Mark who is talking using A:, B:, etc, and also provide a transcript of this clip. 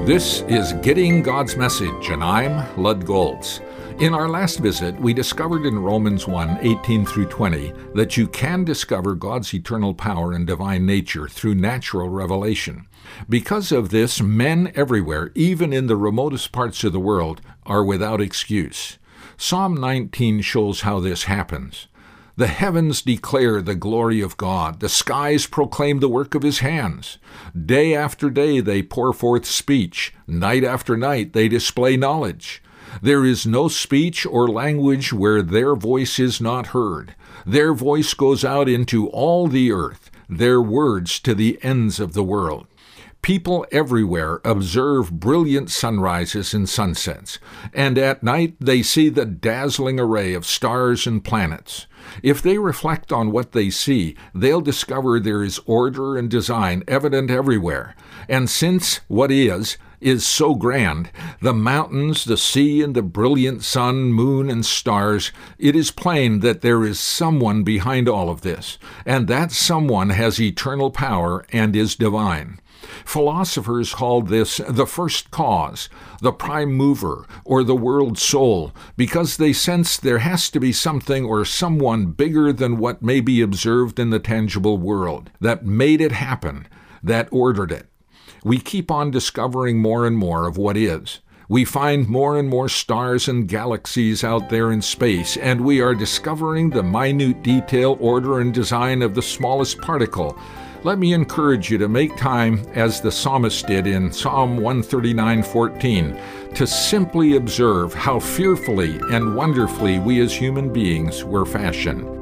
A: This is Getting God's Message, and I'm Lud Goltz. In our last visit, we discovered in Romans 1:18 through 20 that you can discover God's eternal power and divine nature through natural revelation. Because of this, men everywhere, even in the remotest parts of the world, are without excuse. Psalm 19 shows how this happens. The heavens declare the glory of God. The skies proclaim the work of his hands. Day after day they pour forth speech. Night after night they display knowledge. There is no speech or language where their voice is not heard. Their voice goes out into all the earth, their words to the ends of the world. People everywhere observe brilliant sunrises and sunsets, and at night they see the dazzling array of stars and planets. If they reflect on what they see, they'll discover there is order and design evident everywhere. And since what is so grand, the mountains, the sea, and the brilliant sun, moon, and stars, it is plain that there is someone behind all of this, and that someone has eternal power and is divine. Philosophers called this the first cause, the prime mover, or the world soul, because they sense there has to be something or someone bigger than what may be observed in the tangible world, that made it happen, that ordered it. We keep on discovering more and more of what is. We find more and more stars and galaxies out there in space, and we are discovering the minute detail, order, and design of the smallest particle. Let me encourage you to make time, as the psalmist did in Psalm 139:14, to simply observe how fearfully and wonderfully we as human beings were fashioned.